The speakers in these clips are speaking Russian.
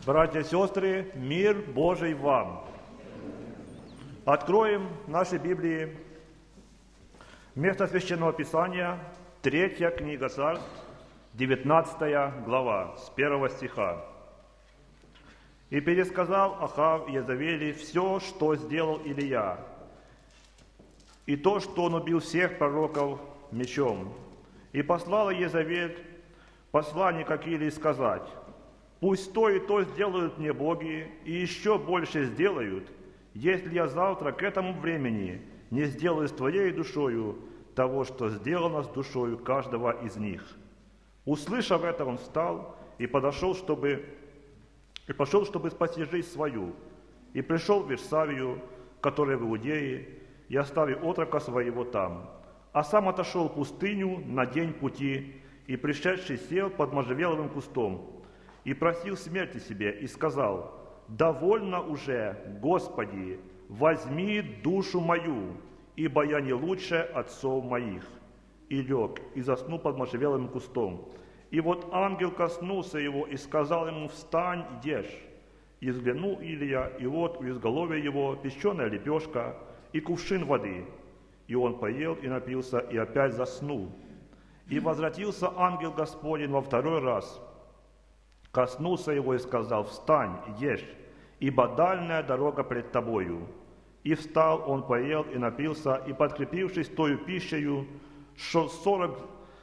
Братья и сестры, мир Божий вам! Откроем наши Библии. Место Священного Писания, 3 книга Царств, 19 глава, с 1 стиха. «И пересказал Ахав Иезавели все, что сделал Илия, и то, что он убил всех пророков мечом. И послала Иезавель посланника к Илии сказать: пусть то и то сделают мне боги, и еще больше сделают, если я завтра к этому времени не сделаю с твоей душою того, что сделано с душою каждого из них». Услышав это, он встал и пошел, чтобы спасти жизнь свою, и пришел в Вирсавию, которая в Иудее, и оставив отрока своего там. А сам отошел в пустыню на день пути, и пришедший сел под можжевеловым кустом, и просил смерти себе, и сказал: «Довольно уже, Господи, возьми душу мою, ибо я не лучше отцов моих». И лег, и заснул под можжевеловым кустом. И вот ангел коснулся его и сказал ему: «Встань, ешь». И взглянул Илия, и вот у изголовья его печеная лепешка и кувшин воды. И он поел и напился, и опять заснул. И возвратился ангел Господень во второй раз, коснулся его и сказал: «Встань, ешь, ибо дальняя дорога пред тобою». И встал, он поел и напился, и, подкрепившись тою пищею, шел 40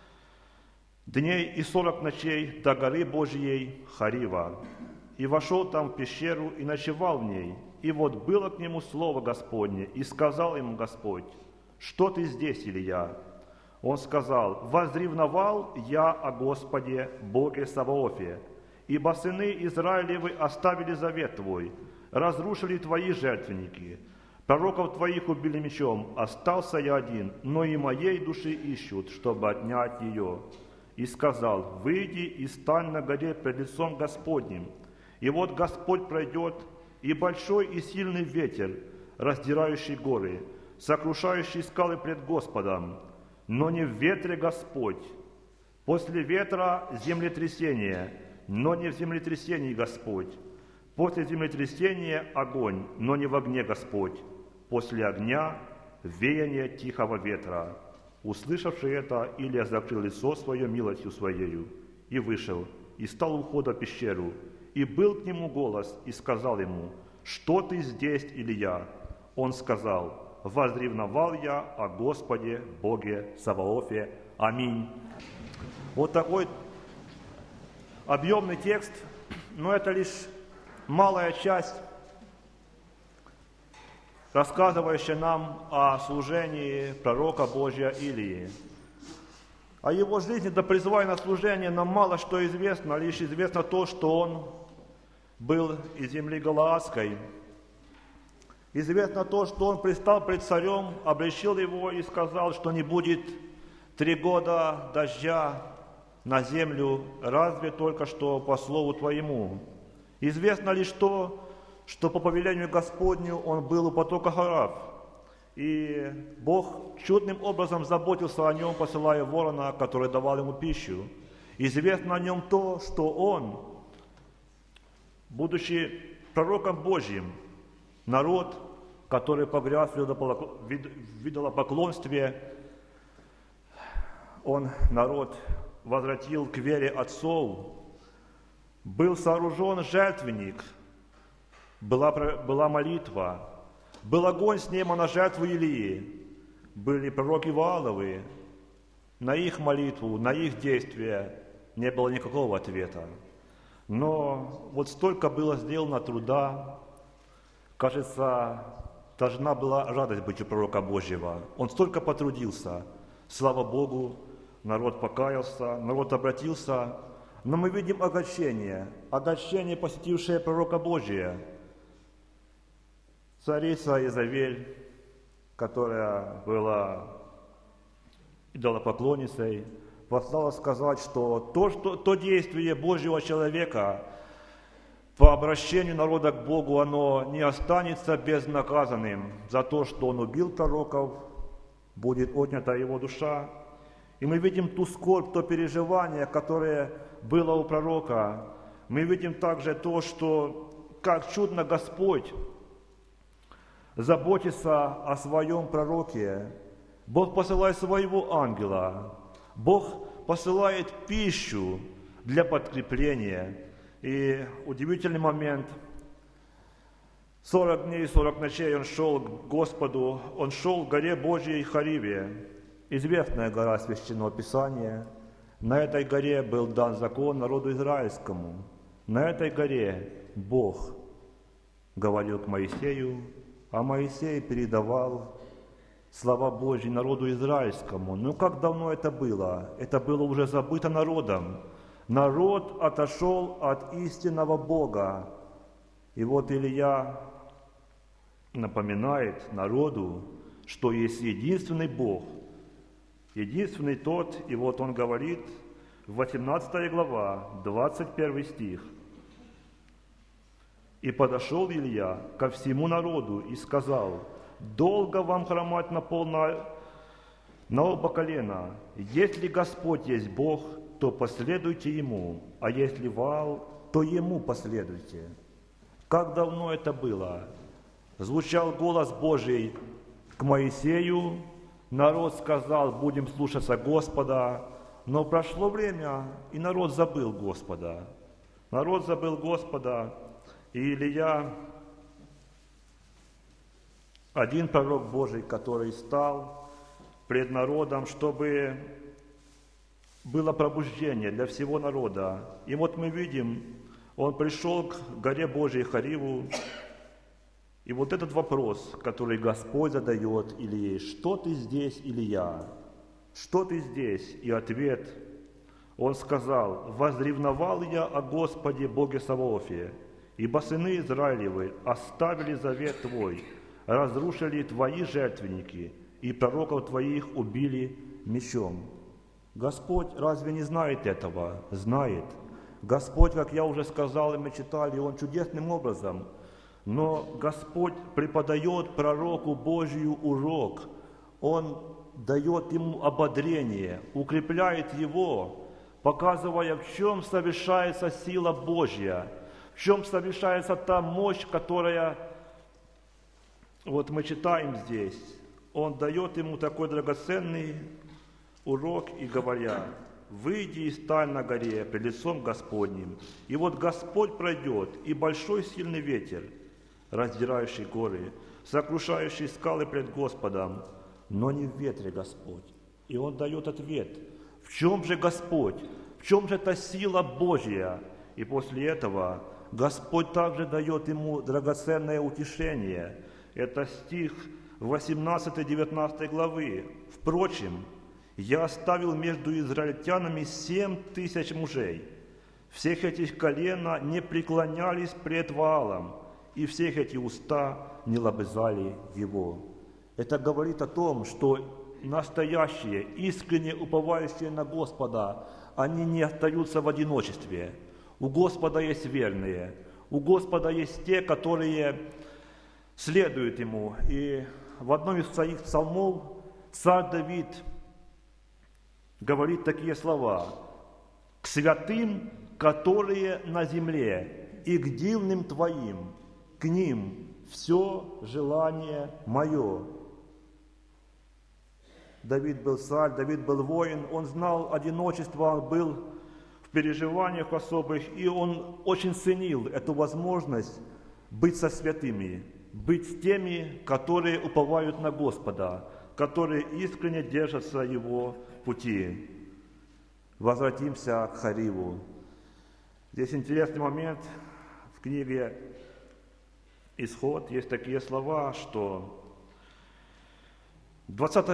дней и 40 ночей до горы Божьей Харива. И вошел там в пещеру и ночевал в ней. И вот было к нему слово Господне, и сказал ему Господь: «Что ты здесь, Илия?» Он сказал: «Возревновал я о Господе, Боге Саваофе, ибо сыны Израилевы оставили завет твой, разрушили твои жертвенники, пророков твоих убили мечом, остался я один, но и моей души ищут, чтобы отнять ее». И сказал: «Выйди и стань на горе пред лицом Господним. И вот Господь пройдет, и большой и сильный ветер, раздирающий горы, сокрушающий скалы пред Господом. Но не в ветре Господь. После ветра землетрясение, но не в землетрясении Господь. После землетрясения огонь, но не в огне Господь. После огня веяние тихого ветра». Услышавши это, Илия закрыл лицо свое милостью своею, и вышел, и стал у входа в пещеру. И был к нему голос, и сказал ему: «Что ты здесь, Илия?» Он сказал: «Возревновал я о Господе, Боге Саваофе». Аминь. Вот такой объемный текст, но это лишь малая часть, рассказывающая нам о служении пророка Божия Илии. О его жизни до призывания на служение нам мало что известно, лишь известно то, что он был из земли Галаадской. Известно то, что он предстал пред царем, обличил его и сказал, что не будет 3 года дождя на землю, разве только что по слову твоему. Известно лишь то, что по повелению Господню он был у потока Харав, и Бог чудным образом заботился о нем, посылая ворона, который давал ему пищу. Известно о нем то, что он, будучи пророком Божьим, народ, который погряз в идолопоклонстве, он, народ, возвратил к вере отцов, был сооружен жертвенник, была молитва, был огонь с неба на жертву Илии, были пророки Вааловы. На их молитву, на их действия не было никакого ответа. Но вот столько было сделано труда, кажется, должна была радость быть у пророка Божьего. Он столько потрудился. Слава Богу, народ покаялся, народ обратился. Но мы видим огорчение, посетившее пророка Божия. Царица Иезавель, которая была идолопоклонницей, послала сказать, что то действие Божьего человека по обращению народа к Богу, оно не останется безнаказанным. За то, что он убил пророков, будет отнята его душа. И мы видим ту скорбь, то переживание, которое было у пророка, мы видим также то, что как чудно Господь заботится о своем пророке. Бог посылает своего ангела, Бог посылает пищу для подкрепления. И удивительный момент, 40 дней и 40 ночей он шел к Господу, он шел в горе Божьей Хариве, известная гора Священного Писания. На этой горе был дан закон народу израильскому. На этой горе Бог говорил к Моисею, а Моисей передавал слова Божьи народу израильскому. Но как давно это было? Это было уже забыто народом. Народ отошел от истинного Бога. И вот Илья напоминает народу, что есть единственный Бог, единственный тот, и вот он говорит, 18 глава, 21 стих. «И подошел Илья ко всему народу и сказал: долго вам хромать на оба колена. Если Господь есть Бог, то последуйте Ему, а если Ваал, то Ему последуйте». Как давно это было? Звучал голос Божий к Моисею, народ сказал: будем слушаться Господа, но прошло время, и народ забыл Господа. Народ забыл Господа, и Илья, один пророк Божий, который стал пред народом, чтобы было пробуждение для всего народа. И вот мы видим, он пришел к горе Божьей Хариву, и вот этот вопрос, который Господь задает Илье: что ты здесь, Илья? Что ты здесь? И ответ, он сказал: возревновал я о Господе Боге Саваофе, ибо сыны Израилевы оставили завет Твой, разрушили Твои жертвенники, и пророков Твоих убили мечом. Господь разве не знает этого? Знает. Господь, как я уже сказал, и мы читали, Он чудесным образом, но Господь преподает пророку Божию урок, Он дает ему ободрение, укрепляет его, показывая, в чем совершается сила Божья, в чем совершается та мощь, которая, вот мы читаем здесь, Он дает ему такой драгоценный урок и говоря: выйди и стань на горе пред лицом Господним. И вот Господь пройдет, и большой сильный ветер, раздирающий горы, сокрушающий скалы пред Господом, но не в ветре Господь. И Он дает ответ: в чем же Господь? В чем же та сила Божья? И после этого Господь также дает ему драгоценное утешение. Это стих 18-19 главы. «Впрочем, я оставил между израильтянами 7000 мужей. Всех этих колена не преклонялись пред Ваалом, и всех эти уста не лобызали его». Это говорит о том, что настоящие, искренне уповающие на Господа, они не остаются в одиночестве. У Господа есть верные, у Господа есть те, которые следуют Ему. И в одном из своих псалмов царь Давид говорит такие слова: «К святым, которые на земле, и к дивным Твоим, к ним все желание мое». Давид был царь, Давид был воин, он знал одиночество, он был в переживаниях особых, и он очень ценил эту возможность быть со святыми, быть с теми, которые уповают на Господа, которые искренне держатся Его пути. Возвратимся к Хариву. Здесь интересный момент. В книге «Исход» есть такие слова, что 20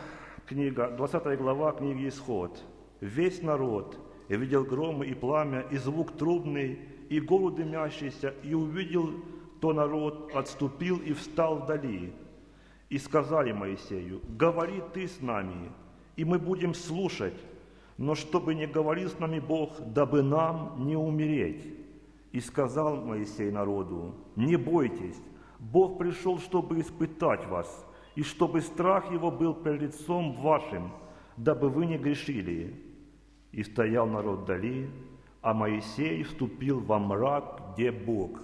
глава книги «Исход». «Весь народ видел громы и пламя, и звук трубный, и гору дымящийся, и увидел то народ, отступил и встал вдали. И сказали Моисею: говори ты с нами, и мы будем слушать, но чтобы не говорил с нами Бог, дабы нам не умереть. И сказал Моисей народу: не бойтесь, Бог пришел, чтобы испытать вас, и чтобы страх Его был пред лицом вашим, дабы вы не грешили. И стоял народ вдали, а Моисей вступил во мрак, где Бог.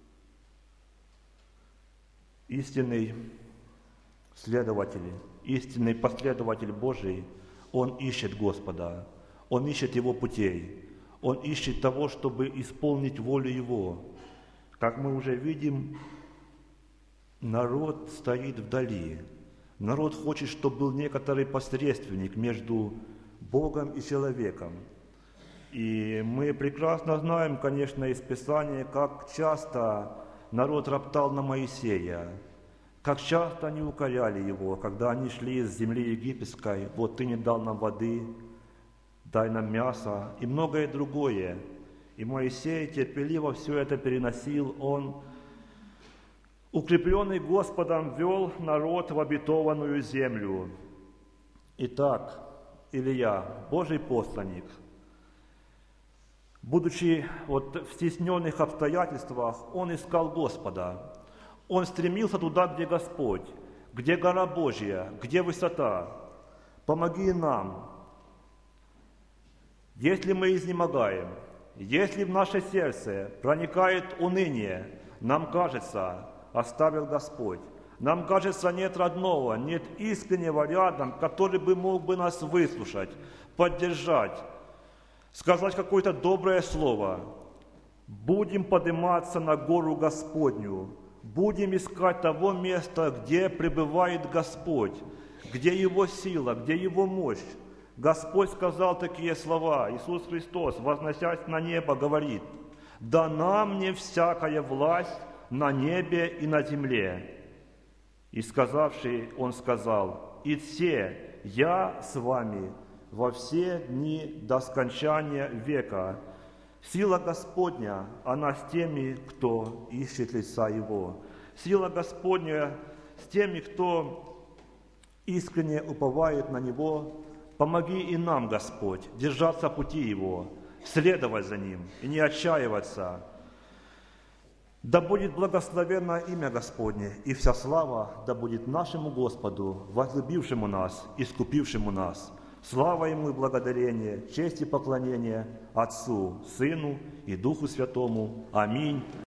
Истинный следователь, истинный последователь Божий, он ищет Господа, он ищет Его путей, он ищет того, чтобы исполнить волю Его. Как мы уже видим, народ стоит вдали. Народ хочет, чтобы был некоторый посредственник между Богом и человеком. И мы прекрасно знаем, конечно, из Писания, как часто народ роптал на Моисея, как часто они укоряли его, когда они шли из земли египетской: вот ты не дал нам воды, дай нам мясо, и многое другое. И Моисей терпеливо все это переносил, он, укрепленный Господом, вел народ в обетованную землю. Итак, Илия, Божий посланник, будучи в стесненных обстоятельствах, он искал Господа. Он стремился туда, где Господь, где гора Божья, где высота. Помоги нам. Если мы изнемогаем, если в наше сердце проникает уныние, нам кажется, оставил Господь. Нам кажется, нет родного, нет искреннего рядом, который бы мог бы нас выслушать, поддержать, сказать какое-то доброе слово. Будем подниматься на гору Господню, будем искать того места, где пребывает Господь, где Его сила, где Его мощь. Господь сказал такие слова, Иисус Христос, возносясь на небо, говорит: «Дана мне всякая власть на небе и на земле». И сказавший, Он сказал: «Идсе, я с вами во все дни до скончания века». Сила Господня, она с теми, кто ищет лица Его. Сила Господня с теми, кто искренне уповает на Него. Помоги и нам, Господь, держаться пути Его, следовать за Ним и не отчаиваться. Да будет благословенно имя Господне, и вся слава да будет нашему Господу, возлюбившему нас, искупившему нас. Слава Ему и благодарение, честь и поклонение Отцу, Сыну и Духу Святому. Аминь.